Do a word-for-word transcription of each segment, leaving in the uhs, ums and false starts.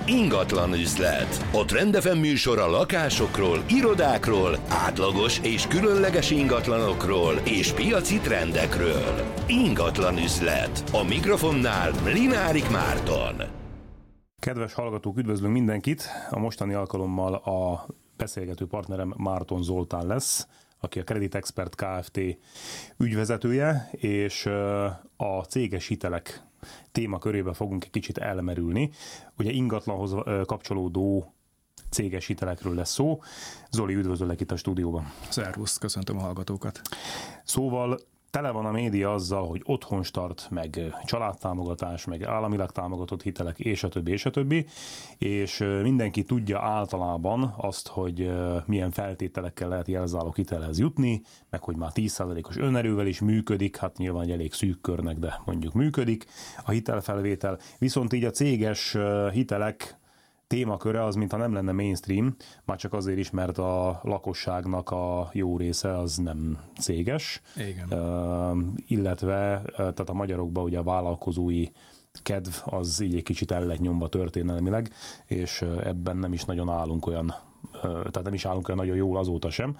Ingatlan üzlet. A Trend ef em műsor a lakásokról, irodákról, átlagos és különleges ingatlanokról és piaci trendekről. Ingatlan üzlet. A mikrofonnál Mlinárik Márton. Kedves hallgatók, üdvözlünk mindenkit! A mostani alkalommal a beszélgető partnerem Márton Zoltán lesz, aki a Credit Expert Kft. Ügyvezetője, és a céges hitelek témakörébe fogunk egy kicsit elmerülni. Ugye ingatlanhoz kapcsolódó céges hitelekről lesz szó. Zoli, üdvözöllek itt a stúdióban. Szervusz, köszöntöm a hallgatókat. Szóval tele van a média azzal, hogy otthonstart, meg családtámogatás, meg államilag támogatott hitelek, és a többi, és a többi, és mindenki tudja általában azt, hogy milyen feltételekkel lehet jelzálog hitelhez jutni, meg hogy már tíz százalékos önerővel is működik, hát nyilván egy elég szűk körnek, de mondjuk működik a hitelfelvétel, viszont így a céges hitelek témaköre az, mintha nem lenne mainstream, már csak azért is, mert a lakosságnak a jó része az nem céges. Igen. Uh, illetve tehát a magyarokban ugye a vállalkozói kedv az így egy kicsit el lett nyomva történelmileg, és ebben nem is nagyon állunk olyan, uh, tehát nem is állunk olyan nagyon jól azóta sem.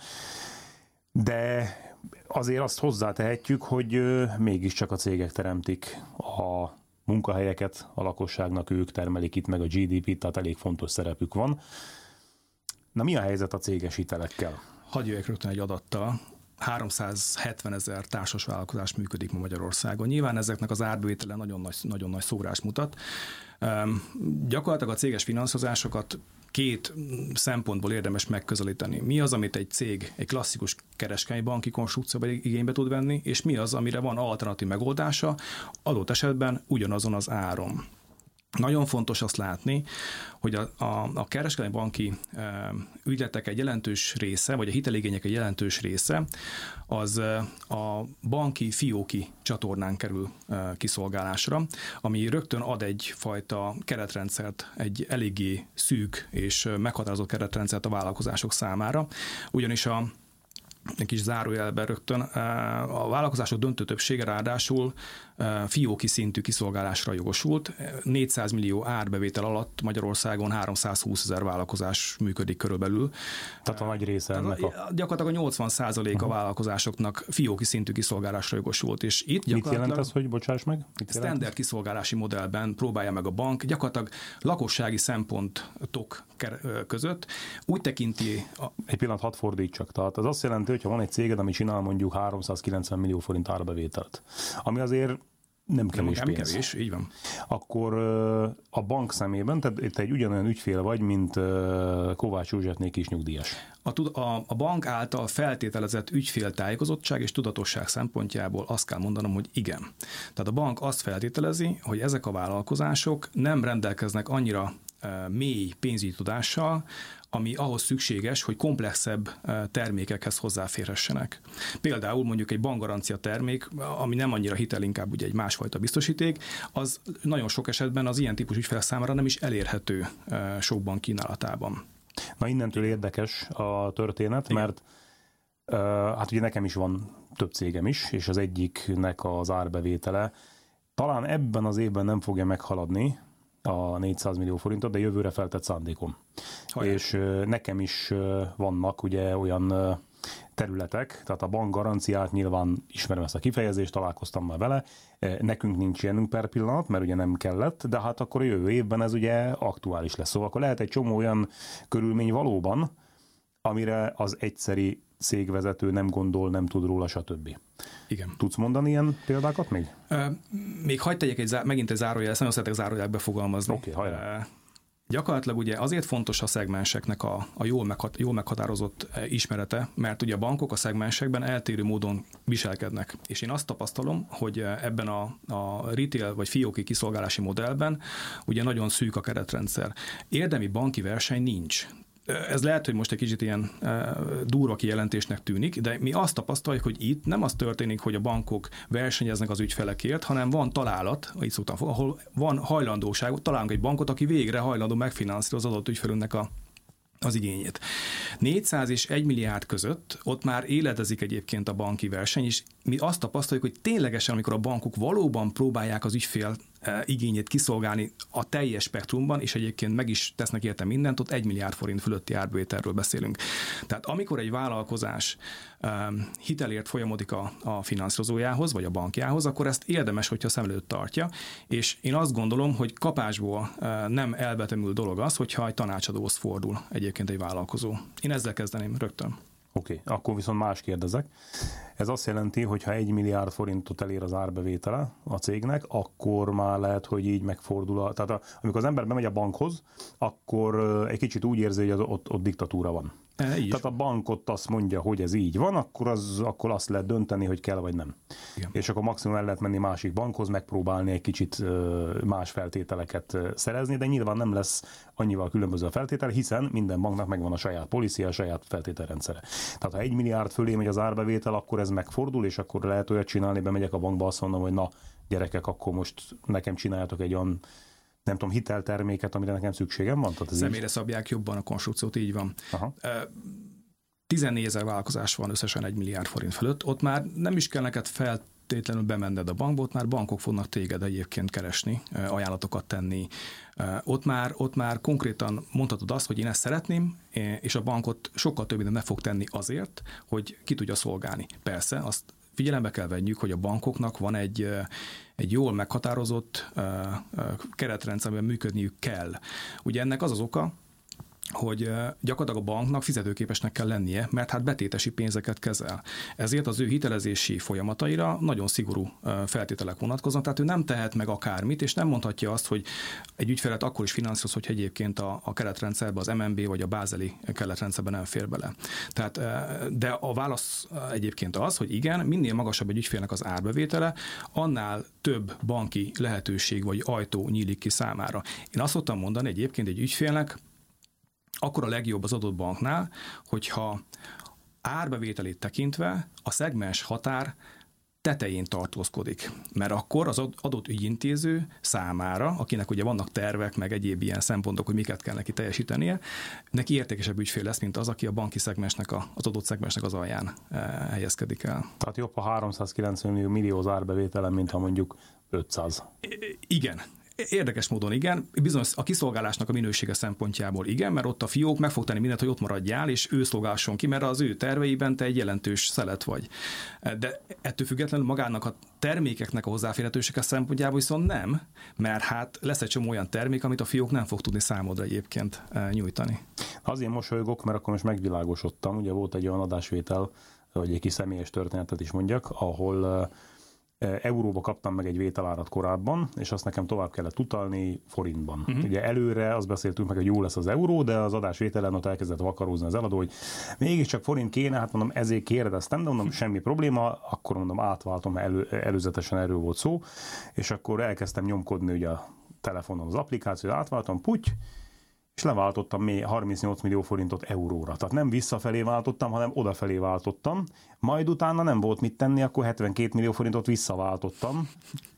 De azért azt hozzátehetjük, hogy uh, mégiscsak a cégek teremtik a munkahelyeket, a lakosságnak ők termelik itt meg a gé dé pét, tehát elég fontos szerepük van. Na, mi a helyzet a céges hitelekkel? Hadd jöjjek rögtön egy adattal. háromszázhetven ezer társasvállalkozás működik ma Magyarországon. Nyilván ezeknek az árbevétele nagyon nagy, nagyon nagy szórást mutat. Üm, gyakorlatilag a céges finanszírozásokat két szempontból érdemes megközelíteni. Mi az, amit egy cég, egy klasszikus kereskedelmi banki konstrukcióban igénybe tud venni, és mi az, amire van alternatív megoldása, adott esetben ugyanazon az áron. Nagyon fontos azt látni, hogy a, a, a kereskedelmi banki e, ügyletek egy jelentős része, vagy a hiteligények egy jelentős része, az e, a banki fióki csatornán kerül e, kiszolgálásra, ami rögtön ad egyfajta keretrendszert, egy eléggé szűk és meghatározott keretrendszert a vállalkozások számára, ugyanis a egy kis zárójelben rögtön. A vállalkozások döntő többsége ráadásul fióki szintű kiszolgálásra jogosult. négyszáz millió árbevétel alatt Magyarországon háromszázhúszezer vállalkozás működik körülbelül. Tehát a nagy része ennek a... Gyakorlatilag a nyolcvan százalék a vállalkozásoknak fióki szintű kiszolgálásra jogosult. És itt Mit jelent ez, hogy bocsáss meg? Mit standard jelent? Kiszolgálási modellben próbálja meg a bank gyakorlatilag lakossági szempontok között úgy tekinti... A... Egy pillanat, hadd fordítsak. Tehát az azt jelenti, hogyha van egy céged, ami csinál mondjuk háromszázkilencven millió forint árbevételt, ami azért nem kevés nem pénz. Kevés, így van. Akkor a bank szemében, tehát te egy ugyanolyan ügyfél vagy, mint Kovács Józsefné kis nyugdíjas. A, a, a bank által feltételezett ügyféltájékozottság és tudatosság szempontjából azt kell mondanom, hogy igen. Tehát a bank azt feltételezi, hogy ezek a vállalkozások nem rendelkeznek annyira mély pénzügyi tudással, ami ahhoz szükséges, hogy komplexebb termékekhez hozzáférhessenek. Például mondjuk egy bankgarancia termék, ami nem annyira hitel, inkább ugye egy másfajta biztosíték, az nagyon sok esetben az ilyen típusú ügyfelek számára nem is elérhető sok bank kínálatában. Na, innentől érdekes a történet, igen. Mert uh, hát ugye nekem is van több cégem is, és az egyiknek az árbevétele talán ebben az évben nem fogja meghaladni a négyszáz millió forintot, de jövőre feltett szándékom. Hajrá. És nekem is vannak ugye olyan területek, tehát a bank garanciát, nyilván ismerem ezt a kifejezést, találkoztam már vele, nekünk nincs ilyenünk per pillanat, mert ugye nem kellett, de hát akkor a jövő évben ez ugye aktuális lesz. Szóval akkor lehet egy csomó olyan körülmény valóban, amire az egyszeri cégvezető nem gondol, nem tud róla, stb. Igen. Tudsz mondani ilyen példákat még? Uh, még hagyd tegyek egy, megint egy zárójel, ezt nagyon szeretek zárójelbe fogalmazni. Oké, okay, hajrá. Uh, Gyakorlatilag ugye azért fontos a szegmenseknek a, a jól, meghat, jól meghatározott ismerete, mert ugye a bankok a szegmensekben eltérő módon viselkednek. És én azt tapasztalom, hogy ebben a, a retail vagy fióki kiszolgálási modellben ugye nagyon szűk a keretrendszer. Érdemi banki verseny nincs. Ez lehet, hogy most egy kicsit ilyen e, durva kijelentésnek tűnik, de mi azt tapasztaljuk, hogy itt nem az történik, hogy a bankok versenyeznek az ügyfelekért, hanem van találat, így szoktam, ahol van hajlandóság, találunk egy bankot, aki végre hajlandó megfinanszírozni az adott ügyfelünknek a az igényét. négyszáz és egy milliárd között ott már éledezik egyébként a banki verseny, és mi azt tapasztaljuk, hogy ténylegesen, amikor a bankok valóban próbálják az ügyfél igényét kiszolgálni a teljes spektrumban, és egyébként meg is tesznek érte mindent, ott egy milliárd forint fölötti árbevételről beszélünk. Tehát amikor egy vállalkozás hitelért folyamodik a, a finanszírozójához, vagy a bankjához, akkor ezt érdemes, hogyha szem előtt tartja, és én azt gondolom, hogy kapásból nem elvetemül dolog az, hogyha egy tanácsadóhoz fordul egyébként egy vállalkozó. Én ezzel kezdeném rögtön. Oké, okay, akkor viszont más kérdezek. Ez azt jelenti, hogy ha egy milliárd forintot elér az árbevétele a cégnek, akkor már lehet, hogy így megfordul. A, tehát a, amikor az ember bemegy a bankhoz, akkor egy kicsit úgy érzi, hogy ott, ott diktatúra van. E, tehát a bank ott azt mondja, hogy ez így van, akkor, az, akkor azt lehet dönteni, hogy kell vagy nem. Igen. És akkor maximum el lehet menni másik bankhoz, megpróbálni egy kicsit más feltételeket szerezni, de nyilván nem lesz annyival különböző a feltétel, hiszen minden banknak megvan a saját policia, a saját feltételrendszere. Tehát ha egy milliárd fölé megy az árbevétel, akkor ez megfordul, és akkor lehet olyat csinálni, bemegyek a bankba, azt mondom, hogy na gyerekek, akkor most nekem csináljatok egy olyan, nem tudom, hitelterméket, amire nekem szükségem van? Tehát személyre így szabják jobban a konstrukciót, így van. Aha. tizennégy ezer vállalkozás van összesen egy milliárd forint fölött, ott már nem is kell neked feltétlenül bemenned a bankba, ott már bankok fognak téged egyébként keresni, ajánlatokat tenni. Ott már, ott már konkrétan mondhatod azt, hogy én ezt szeretném, és a bankot sokkal több mindent meg fog tenni azért, hogy ki tudja szolgálni. Persze, azt figyelembe kell vegyük, hogy a bankoknak van egy, egy jól meghatározott keretrendszer, amiben működniük kell. Ugye ennek az az oka, hogy gyakorlatilag a banknak fizetőképesnek kell lennie, mert hát betétesi pénzeket kezel. Ezért az ő hitelezési folyamataira nagyon szigorú feltételek vonatkoznak, tehát ő nem tehet meg akármit, és nem mondhatja azt, hogy egy ügyfelet akkor is finanszíroz, hogy egyébként a, a keretrendszerben, az em en bé vagy a bázeli keretrendszerben nem fér bele. Tehát, de a válasz egyébként az, hogy igen, minél magasabb egy ügyfélnek az árbevétele, annál több banki lehetőség vagy ajtó nyílik ki számára. Én azt szoktam mondani egyébként egy ügyfélnek, akkor a legjobb az adott banknál, hogyha árbevételét tekintve a szegmens határ tetején tartózkodik. Mert akkor az adott ügyintéző számára, akinek ugye vannak tervek, meg egyéb ilyen szempontok, hogy miket kell neki teljesítenie, neki értékesebb ügyfél lesz, mint az, aki a banki szegmensnek, a, az adott szegmensnek az alján helyezkedik el. Tehát jobb a háromszázkilencven millió az árbevételen, mint ha mondjuk ötszáz. Igen. Érdekes módon igen, bizonyos a kiszolgálásnak a minősége szempontjából igen, mert ott a fiók meg fog tenni mindent, hogy ott maradjál, és ő szolgálson ki, mert az ő terveiben te egy jelentős szelet vagy. De ettől függetlenül magának a termékeknek a hozzáférhetősége szempontjából viszont nem, mert hát lesz egy csomó olyan termék, amit a fiók nem fog tudni számodra egyébként nyújtani. Azért mosolygok, mert akkor most megvilágosodtam. Ugye volt egy olyan adásvétel, hogy egy kis személyes történetet is mondjak, ahol euróba kaptam meg egy vételárat korábban, és azt nekem tovább kellett utalni forintban. Uh-huh. Ugye előre azt beszéltünk meg, hogy jó lesz az euró, de az adás vételen ott elkezdett vakarózni az eladó, hogy mégiscsak forint kéne, hát mondom, ezért kérdeztem, de mondom, semmi probléma, akkor mondom, átváltom, mert elő, előzetesen erről volt szó, és akkor elkezdtem nyomkodni ugye a telefonon az applikációt, átváltam, puty, és leváltottam még harmincnyolc millió forintot euróra. Tehát nem visszafelé váltottam, hanem odafelé váltottam. Majd utána nem volt mit tenni, akkor hetvenkét millió forintot visszaváltottam.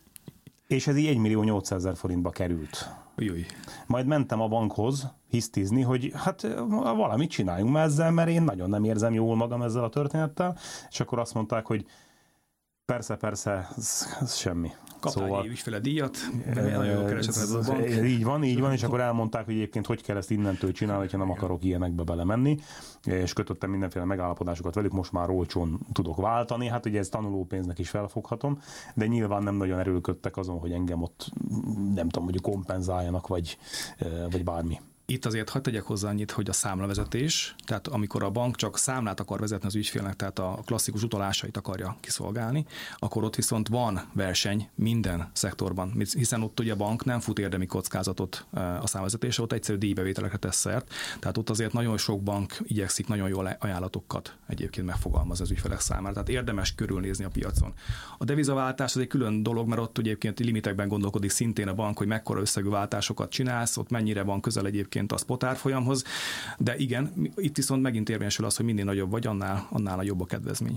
És ez így egy millió nyolcszázezer forintba került. Ujjj. Majd mentem a bankhoz hisztizni, hogy hát valamit csináljunk már ezzel, mert én nagyon nem érzem jól magam ezzel a történettel. És akkor azt mondták, hogy persze, persze, ez, ez semmi. Kaptál szóval, egy ügyfele díjat, de nagyon jól keresett ez a bank. Így van, így van, és akkor elmondták, hogy egyébként hogy kell ezt innentől csinálni, hogyha nem akarok ilyenekbe belemenni, és kötöttem mindenféle megállapodásokat velük, most már olcsón tudok váltani, hát ugye ez tanulópénznek is felfoghatom, de nyilván nem nagyon erőlködtek azon, hogy engem ott nem tudom, hogy kompenzáljanak, vagy, vagy bármi. Itt azért hadd tegyek hozzá annyit, hogy a számlavezetés, tehát amikor a bank csak számlát akar vezetni az ügyfélnek, tehát a klasszikus utalásait akarja kiszolgálni, akkor ott viszont van verseny minden szektorban, hiszen ott ugye a bank nem fut érdemi kockázatot a számvezetésre, ott egyszerű díjbevételekre tesz szert, tehát ott azért nagyon sok bank igyekszik nagyon jól ajánlatokat egyébként megfogalmaz az ügyfelek számára, tehát érdemes körülnézni a piacon. A devizaváltás az egy külön dolog, mert ott ugye egyébként limitekben gondolkodik szintén a bank, hogy mekkora összegű váltásokat csinálsz, ott mennyire van közel egyébként a spot árfolyamhoz, de igen, itt viszont megint érvényesül az, hogy minél nagyobb vagy, annál, annál a jobb a kedvezmény.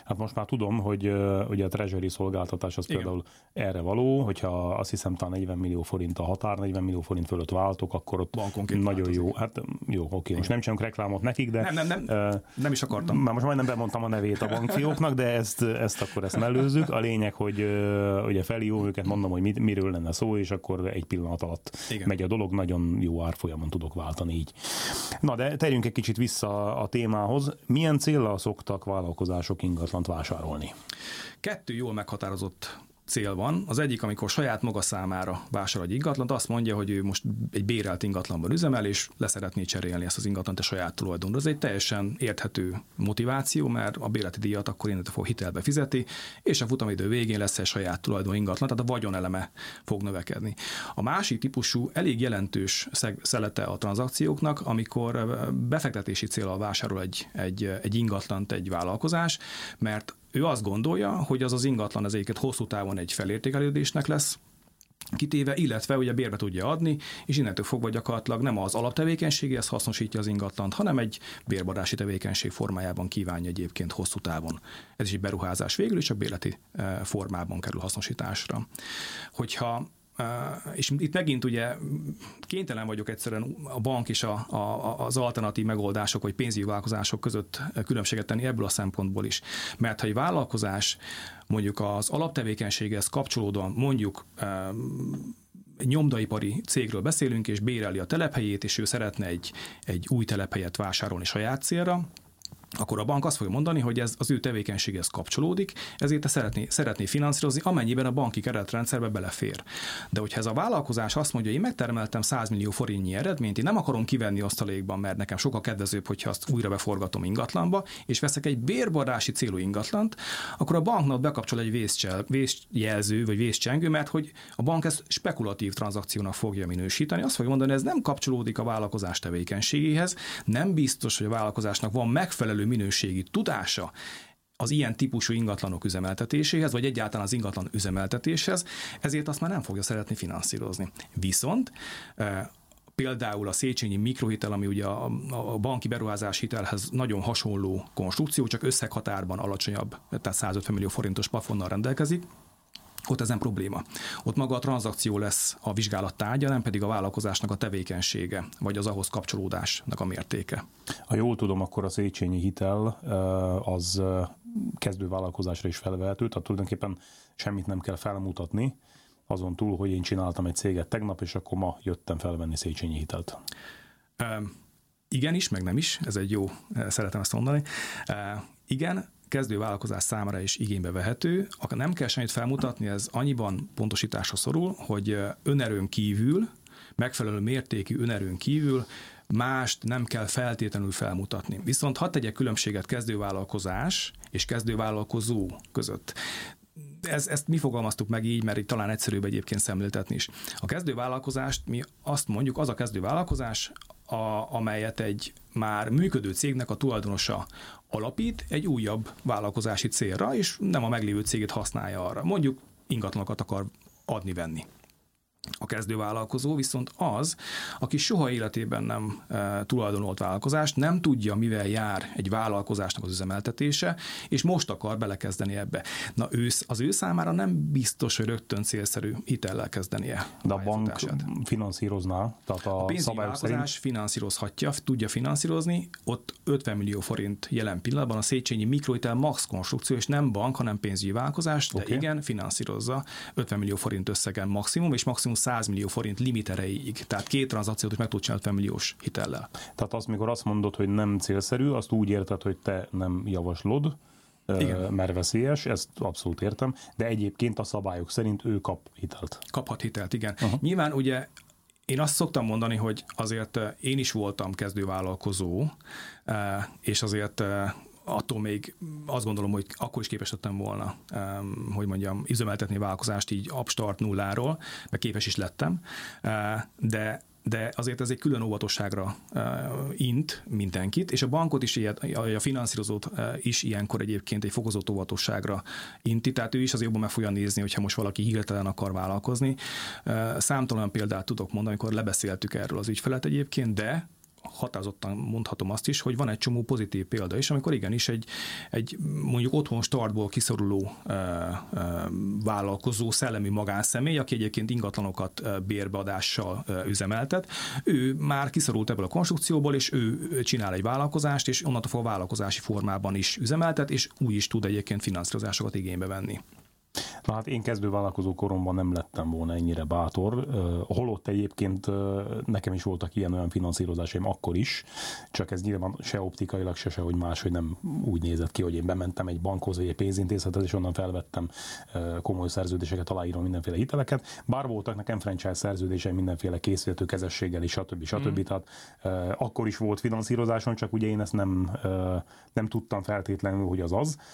Hát most már tudom, hogy uh, ugye a treasury szolgáltatás az igen. például erre való, hogyha azt hiszem talán negyven millió forint a határ, negyven millió forint fölött váltok, akkor ott bankonként nagyon változik. Jó. Hát jó, oké, igen. most nem csinálunk reklámot nekik, de... Nem, nem, nem, uh, nem is akartam. Már most majdnem bemondtam a nevét a bankfióknak, de ezt, ezt akkor ezt mellőzzük. A lényeg, hogy uh, ugye felhívom őket, mondom, hogy mit, miről lenne szó, és akkor egy pillanat alatt igen. megy a dolog, nagyon jó árfolyamon tudok váltani így. Na, de térjünk egy kicsit vissza a témához. Milyen céllal szoktak vállalkozások ingatlant vásárolni? Kettő jól meghatározott cél van. Az egyik, amikor saját maga számára vásárol egy ingatlant, azt mondja, hogy ő most egy bérelt ingatlanban üzemel, és leszeretné cserélni ezt az ingatlant a saját tulajdonra. Ez egy teljesen érthető motiváció, mert a bérleti díjat akkor innentől fog hitelbe fizeti, és a futamidő végén lesz egy saját tulajdon ingatlan, tehát a vagyoneleme fog növekedni. A másik típusú elég jelentős szelete a tranzakcióknak, amikor befektetési céllal vásárol egy, egy, egy ingatlant egy vállalkozás, mert ő azt gondolja, hogy az az ingatlan az egyiket hosszú távon egy felértékelődésnek lesz kitéve, illetve ugye bérbe tudja adni, és innentől fogva gyakorlatilag nem az alaptevékenységéhez hasznosítja az ingatlant, hanem egy bérbadási tevékenység formájában kívánja egyébként hosszú távon. Ez is egy beruházás végül, és a bérleti formában kerül hasznosításra. Hogyha és itt megint ugye kénytelen vagyok egyszerűen a bank és a, a, az alternatív megoldások vagy pénzügyi vállalkozások között különbséget tenni ebből a szempontból is. Mert ha egy vállalkozás mondjuk az alaptevékenységhez kapcsolódóan mondjuk egy nyomdaipari cégről beszélünk, és béreli a telephelyét, és ő szeretne egy, egy új telephelyet vásárolni saját célra, akkor a bank azt fogja mondani, hogy ez az ő tevékenységhez kapcsolódik, ezért szeretné, szeretné finanszírozni, amennyiben a banki keretrendszerbe belefér. De hogyha ez a vállalkozás azt mondja, hogy én megtermeltem száz millió forintnyi eredményt, én nem akarom kivenni osztalékban, mert nekem sokkal kedvezőbb, hogyha azt újra beforgatom ingatlanba, és veszek egy bérbadási célú ingatlant, akkor a banknak bekapcsol egy vészcsel, vészjelző vagy vészcsengő, mert hogy a bank ezt spekulatív tranzakciónak fogja minősíteni. Azt fogja mondani, hogy ez nem kapcsolódik a vállalkozás tevékenységéhez, nem biztos, hogy a vállalkozásnak van megfelelő minőségi tudása az ilyen típusú ingatlanok üzemeltetéséhez, vagy egyáltalán az ingatlan üzemeltetéshez, ezért azt már nem fogja szeretni finanszírozni. Viszont e, például a Széchenyi mikrohitel, ami ugye a, a banki beruházás hitelhez nagyon hasonló konstrukció, csak összeghatárban alacsonyabb, tehát százötven millió forintos plafonnal rendelkezik, ott ez nem probléma. Ott maga a tranzakció lesz a vizsgálat tárgya, nem pedig a vállalkozásnak a tevékenysége, vagy az ahhoz kapcsolódásnak a mértéke. Ha jól tudom, akkor a Széchenyi hitel az kezdő vállalkozásra is felvehető, tehát tulajdonképpen semmit nem kell felmutatni, azon túl, hogy én csináltam egy céget tegnap, és akkor ma jöttem felvenni Széchenyi hitelt. Um, igen is, meg nem is, ez egy jó, szeretem ezt mondani. Uh, igen, kezdő vállalkozás számára is igénybe vehető. Akkor nem kell semmit felmutatni, ez annyiban pontosításra szorul, hogy önerőn kívül, megfelelő mértékű önerőn kívül mást nem kell feltétlenül felmutatni. Viszont hadd tegyek különbséget kezdővállalkozás és kezdővállalkozó között. Ez, ezt mi fogalmaztuk meg így, mert itt talán egyszerűbb egyébként szemléltetni is. A kezdővállalkozást mi azt mondjuk, az a kezdővállalkozás, a, amelyet egy már működő cégnek a tulajdonosa alapít egy újabb vállalkozási célra, és nem a meglévő cégét használja arra. Mondjuk ingatlanokat akar adni-venni. A kezdővállalkozó viszont az, aki soha életében nem e, tulajdonolt vállalkozást, nem tudja, mivel jár egy vállalkozásnak az üzemeltetése, és most akar belekezdeni ebbe. Na ő, az ő számára nem biztos, hogy rögtön célszerű hitellel kezdenie. De a bank finanszírozná? Tehát a, a pénzügyi vállalkozás szerint... finanszírozhatja, tudja finanszírozni, ott ötven millió forint jelen pillanatban a Széchenyi mikrohitel max konstrukció, és nem bank, hanem pénzügyi vállalkozás, de okay. igen, finanszírozza ötven millió forint összegen maximum, és maximum száz millió forint limit erejéig. Tehát két tranzakciót is meg tud csinálni ötven milliós hitellel. Tehát azt, mikor azt mondod, hogy nem célszerű, azt úgy érted, hogy te nem javaslod, igen. mert veszélyes, ezt abszolút értem, de egyébként a szabályok szerint ő kap hitelt. Kaphat hitelt, igen. Uh-huh. Nyilván ugye én azt szoktam mondani, hogy azért én is voltam kezdővállalkozó, és azért attól még azt gondolom, hogy akkor is képes lettem volna, hogy mondjam, üzemeltetni vállalkozást így upstart nulláról, meg képes is lettem, de de azért ez egy külön óvatosságra int mindenkit, és a bankot is, ilyet, a finanszírozót is ilyenkor egyébként egy fokozott óvatosságra inti, tehát ő is azért jobban meg fogja nézni, hogyha most valaki hirtelen akar vállalkozni. Számtalan példát tudok mondani, amikor lebeszéltük erről az ügyfelet egyébként, de határozottan mondhatom azt is, hogy van egy csomó pozitív példa is, amikor igenis egy, egy mondjuk otthon startból kiszoruló ö, ö, vállalkozó, szellemi magánszemély, aki egyébként ingatlanokat bérbeadással ö, üzemeltet, ő már kiszorult ebből a konstrukcióból, és ő csinál egy vállalkozást, és onnantól fog a vállalkozási formában is üzemeltet, és úgy is tud egyébként finanszírozásokat igénybe venni. Na hát én kezdő vállalkozó koromban nem lettem volna ennyire bátor, holott egyébként nekem is voltak ilyen-olyan finanszírozásaim akkor is, csak ez nyilván se optikailag, se sehogy más, hogy nem úgy nézett ki, hogy én bementem egy bankhoz, vagy egy pénzintézethez, és onnan felvettem komoly szerződéseket, aláírom mindenféle hiteleket. Bár voltak nekem franchise szerződéseim mindenféle készítő kezességgel, és stb. stb. Mm. Tehát akkor is volt finanszírozásom, csak ugye én ezt nem, nem tudtam feltétlenül, hogy az az.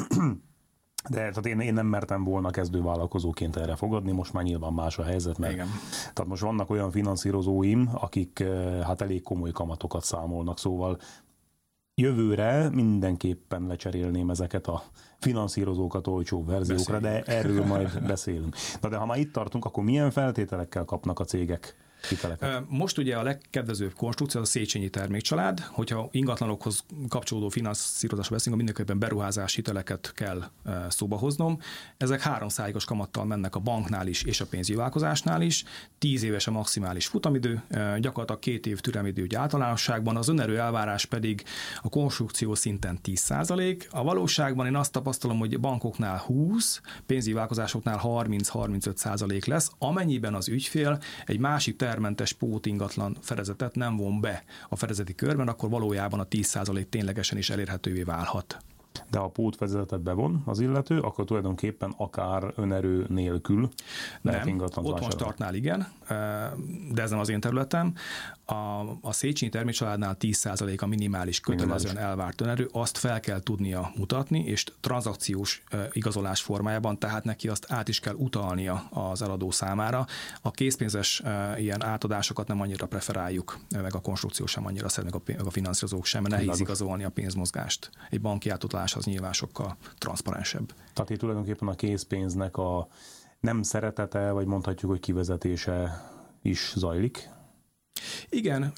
De tehát én, én nem mertem volna kezdő vállalkozóként erre fogadni, most már nyilván más a helyzet, mert igen. Tehát most vannak olyan finanszírozóim, akik hát elég komoly kamatokat számolnak, szóval jövőre mindenképpen lecserélném ezeket a finanszírozókat olcsó verziókra, Beszéljünk. De erről majd beszélünk. Na de ha már itt tartunk, akkor milyen feltételekkel kapnak a cégek hiteleket? Most ugye a legkedvezőbb konstrukció az a Széchenyi termékcsalád, hogyha ingatlanokhoz kapcsolódó finanszírozásra beszélünk, mindenképpen beruházási hiteleket kell szóba hoznom. Ezek három százalékos kamattal mennek a banknál is és a pénzügyi vállalkozásnál is. tíz éves a maximális futamidő, gyakorlatilag két év türelmidő úgy általánosságban, az önerő elvárás pedig a konstrukció szinten tíz százalék. A valóságban én azt tapasztalom, hogy bankoknál húsz, pénzügyi vállalkozásoknál harminc-harmincöt százalék lesz, amennyiben az ügyfél egy másik termentes pótingatlan fedezetet nem von be a fedezeti körben, akkor valójában a tíz százalék ténylegesen is elérhetővé válhat. De ha pótvezetet bevon az illető, akkor tulajdonképpen akár önerő nélkül lehet ingatlant otthon startnál igen, de ez nem az én területem. A, a Széchenyi termékcsaládnál tíz százalék a minimális kötelezően elvárt önerő, azt fel kell tudnia mutatni, és tranzakciós igazolás formájában, tehát neki azt át is kell utalnia az eladó számára. A készpénzes ilyen átadásokat nem annyira preferáljuk, meg a konstrukció sem annyira szeretnek, a, a finanszírozók sem, mert nehéz igazolni a pénzmozgást. Egy banki átutalás az nyilván sokkal transzparensebb. Tehát itt tulajdonképpen a készpénznek a nem szeretete, vagy mondhatjuk, hogy kivezetése is zajlik? Igen,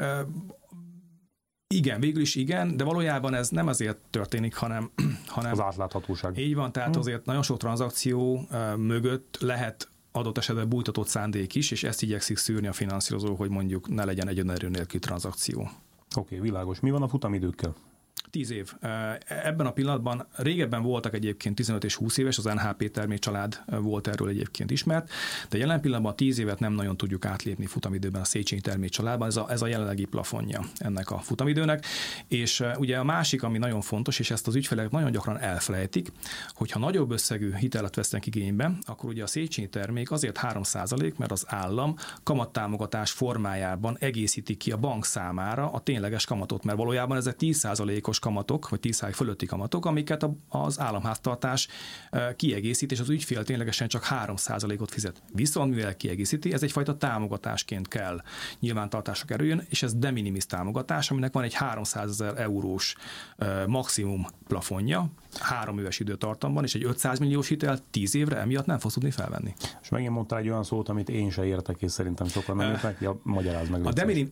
igen, végül is igen, de valójában ez nem azért történik, hanem... hanem az átláthatóság. Így van, tehát azért nagyon sok tranzakció mögött lehet adott esetben bújtatott szándék is, és ezt igyekszik szűrni a finanszírozó, hogy mondjuk ne legyen egy önerő nélkül tranzakció. Oké, okay, világos. Mi van a futamidőkkel? tíz év. Ebben a pillanatban régebben voltak egyébként tizenöt és húsz éves, az en há pé termékcsalád volt erről egyébként ismert, de jelen pillanatban a tíz évet nem nagyon tudjuk átlépni futamidőben a Széchenyi termékcsaládban, ez a, ez a jelenlegi plafonja ennek a futamidőnek. És ugye a másik, ami nagyon fontos, és ezt az ügyfelek nagyon gyakran elfelejtik, hogyha nagyobb összegű hitelet vesznek igénybe, akkor ugye a Széchenyi termék azért három százalék, mert az állam kamattámogatás formájában egészíti ki a bank számára a tényleges kamatot, mert valójában ezek tíz százalékos kamatok, vagy tíz százalék fölötti kamatok, amiket az államháztartás kiegészít, és az ügyfél ténylegesen csak három százalékot fizet. Viszont mivel kiegészíti, ez egyfajta támogatásként kell nyilvántartásra kerüljön, és ez de minimis támogatás, aminek van egy háromszázezer eurós maximum plafonja, három éves időtartamban, és egy ötszáz milliós hitel tíz évre emiatt nem fogsz tudni felvenni. És megint mondtál egy olyan szót, amit én se értek, és szerintem sokan nem értek, ja, magyarázd meg. A, de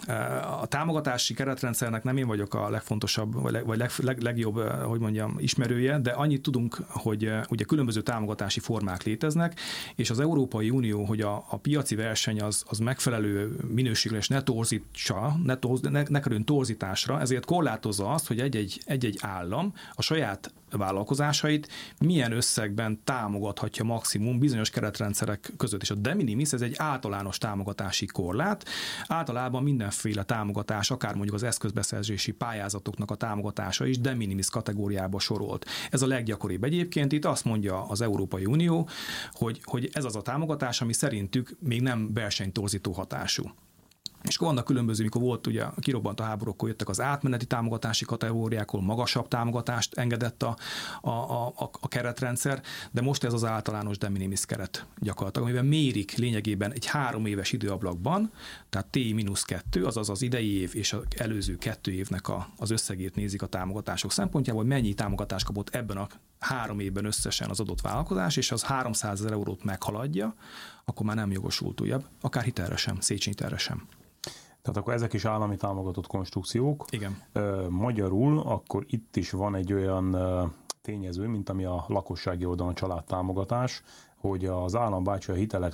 a támogatási keretrendszernek nem én vagyok a legfontosabb, vagy, leg, vagy leg, leg, legjobb, hogy mondjam, ismerője, de annyit tudunk, hogy ugye különböző támogatási formák léteznek, és az Európai Unió, hogy a, a piaci verseny az, az megfelelő minőségű, és ne torzítsa, ne, torz, ne, ne kerüljön torzításra, ezért korlátozza azt, hogy egy-egy, egy-egy állam a saját vállalkozásait milyen összegben támogathatja maximum bizonyos keretrendszerek között. És a de minimis, ez egy általános támogatási korlát. Általában mindenféle támogatás, akár mondjuk az eszközbeszerzési pályázatoknak a támogatása is de minimis kategóriába sorolt. Ez a leggyakoribb egyébként. Itt azt mondja az Európai Unió, hogy, hogy ez az a támogatás, ami szerintük még nem versenytorzító hatású. És akkor vannak különböző, mikor volt ugye kirobbant a háború, akkor jöttek az átmeneti támogatási kategóriák, ahol magasabb támogatást engedett a, a, a, a keretrendszer, de most ez az általános de minimis keret gyakorlatilag, amiben mérik lényegében egy három éves időablakban, tehát T mínusz kettő, azaz az idei év és az előző kettő évnek a, az összegét nézik a támogatások szempontjából, hogy mennyi támogatást kapott ebben a három évben összesen az adott vállalkozás, és az háromszázezer eurót meghaladja, akkor már nem jogosult újabb, akár hitelre sem, Széchenyi hitelre sem. Tehát akkor ezek is állami támogatott konstrukciók. Igen. Magyarul akkor itt is van egy olyan tényező, mint ami a lakossági oldalon a családtámogatás, hogy az állam bácsi a hitelek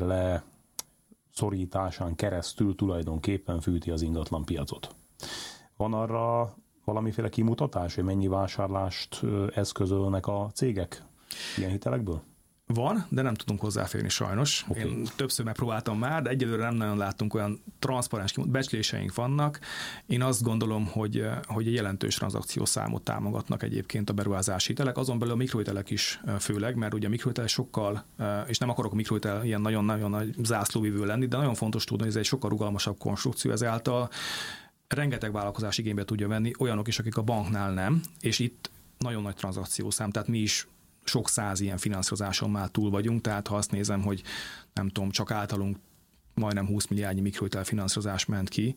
leszorításán keresztül tulajdonképpen fűti az ingatlan piacot. Van arra valamiféle kimutatás, hogy mennyi vásárlást eszközölnek a cégek ilyen hitelekből? Van, de nem tudunk hozzáférni sajnos. Okay. Én többször megpróbáltam már, de egyelőre nem nagyon láttunk olyan transzparens becsléseink vannak. Én azt gondolom, hogy, hogy egy jelentős tranzakciószámot támogatnak egyébként a beruházási hitelek, azon belül a mikrohitelek is főleg, mert ugye a mikrohitel sokkal, és nem akarok a mikrohitel ilyen nagyon-nagyon nagy zászlóvivő lenni, de nagyon fontos tudni, hogy ez egy sokkal rugalmasabb konstrukció, ezáltal rengeteg vállalkozás igénybe tudja venni, olyanok is, akik a banknál nem, és itt nagyon nagy tranzakciószám, tehát mi is sok száz ilyen finanszírozáson már túl vagyunk, tehát ha azt nézem, hogy nem tudom, csak általunk majdnem húsz milliárdnyi mikrohitel finanszírozás ment ki.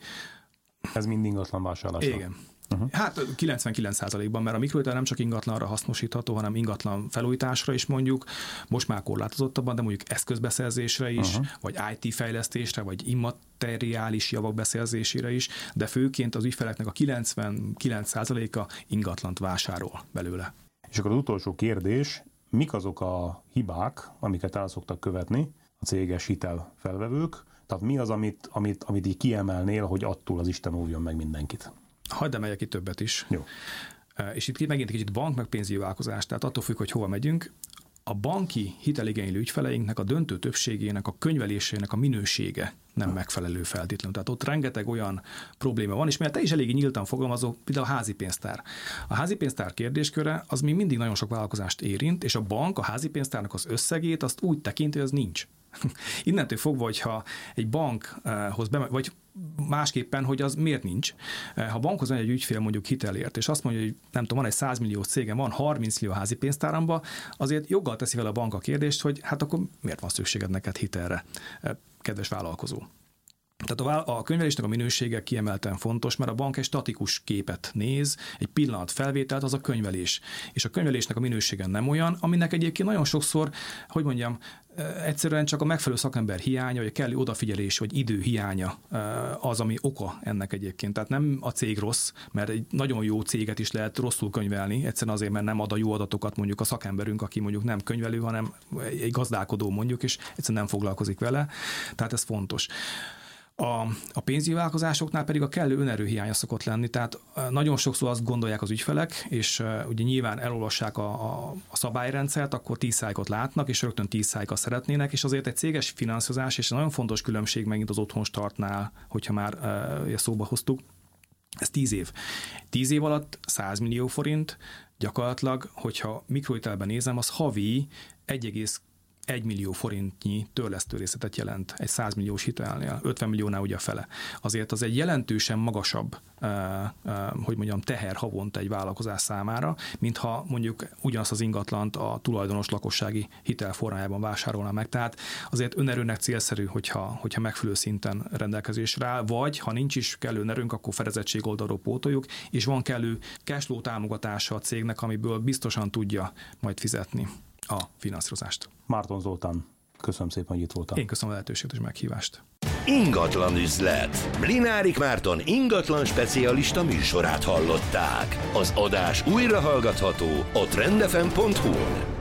Ez mind ingatlan vásárlásra? Igen. Uh-huh. Hát kilencvenkilenc százalékban, mert a mikrohitel nem csak ingatlanra hasznosítható, hanem ingatlan felújításra is mondjuk, most már korlátozottabban, de mondjuk eszközbeszerzésre is, uh-huh. vagy i té fejlesztésre, vagy immateriális javak beszerzésére is, de főként az ügyfeleknek a kilencvenkilenc százaléka ingatlant vásárol belőle. És akkor az utolsó kérdés, mik azok a hibák, amiket el szoktak követni a céges hitelfelvevők? Tehát mi az, amit, amit, amit így kiemelnél, hogy attól az Isten óvjon meg mindenkit? Hagyd emeljek ki többet is. Jó. És itt megint egy kicsit bank meg pénzügyi vállalkozás, tehát attól függ, hogy hova megyünk. A banki hiteligénylő ügyfeleinknek a döntő többségének a könyvelésének a minősége nem megfelelő feltétlenül. Tehát ott rengeteg olyan probléma van, és mert te is eléggé nyíltan fogalmazol, például a házi pénztár. A házi pénztár kérdésköre az még mindig nagyon sok vállalkozást érint, és a bank a házi pénztárnak az összegét azt úgy tekinti, hogy az nincs. Innentől fogva, hogyha egy bankhoz bemegy, vagy másképpen, hogy az miért nincs. Ha bankhoz megy egy ügyfél mondjuk hitelért, és azt mondja, hogy nem tudom, van egy száz milliós cégem, van harminc millió házi pénztáramba, azért joggal teszi fel a bank a kérdést, hogy hát akkor miért van szükséged neked hitelre, kedves vállalkozó. Tehát a könyvelésnek a minősége kiemelten fontos, mert a bank egy statikus képet néz, egy pillanat felvételt, az a könyvelés. És a könyvelésnek a minősége nem olyan, aminek egyébként nagyon sokszor, hogy mondjam, egyszerűen csak a megfelelő szakember hiánya, vagy a kellő odafigyelés, vagy idő hiánya az, ami oka ennek egyébként. Tehát nem a cég rossz, mert egy nagyon jó céget is lehet rosszul könyvelni, egyszerűen azért, mert nem ad a jó adatokat mondjuk a szakemberünk, aki mondjuk nem könyvelő, hanem egy gazdálkodó mondjuk, és egyszerűen nem foglalkozik vele. Tehát ez fontos. A, a pénzügyi vállalkozásoknál pedig a kellő önerő hiánya szokott lenni, tehát nagyon sokszor azt gondolják az ügyfelek, és uh, ugye nyilván elolvassák a, a, a szabályrendszert, akkor tíz százalékot látnak, és rögtön tíz százalékot szeretnének, és azért egy céges finanszírozás, és nagyon fontos különbség megint az otthonstartnál, hogyha már uh, szóba hoztuk, ez tíz év. tíz év alatt száz millió forint, gyakorlatilag, hogyha mikrohitelben nézem, az havi egy egész egy millió forintnyi törlesztőrészetet jelent egy száz milliós hitelnél, ötven milliónál ugye a fele. Azért az egy jelentősen magasabb, eh, eh, hogy mondjam, teher havonta egy vállalkozás számára, mintha mondjuk ugyanazt az ingatlant a tulajdonos lakossági hitel formájában vásárolná meg. Tehát azért önerőnek célszerű, hogyha, hogyha megfelelő szinten rendelkezésre áll, vagy ha nincs is kellő önerőnk, akkor fedezettség oldalról pótoljuk, és van kellő cashflow támogatása a cégnek, amiből biztosan tudja majd fizetni a finanszírozást. Márton Zoltán, köszönöm szépen, hogy itt voltál. Én köszönöm a lehetőséget és meghívást. Ingatlan üzlet. Blinárik Márton ingatlan specialista műsorát hallották. Az adás újra hallgatható a trend f m pont hu-n.